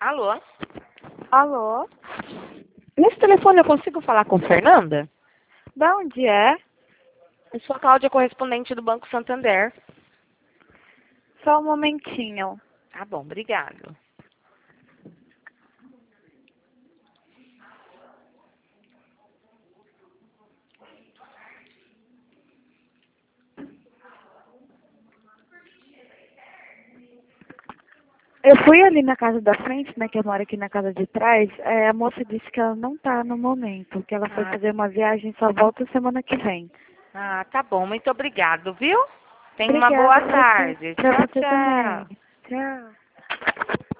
Alô? Alô? Nesse telefone eu consigo falar com Fernanda? Da onde é? Eu sou a Cláudia, correspondente do Banco Santander. Só um momentinho. Tá bom, obrigado. Eu fui ali na casa da frente, né, que eu moro aqui na casa de trás. A moça disse que ela não tá no momento, que ela foi fazer uma viagem e só volta semana que vem. Tá bom, muito obrigado, viu? Tenha uma Obrigada boa tarde. pra Tchau, você tchau. também. Tchau.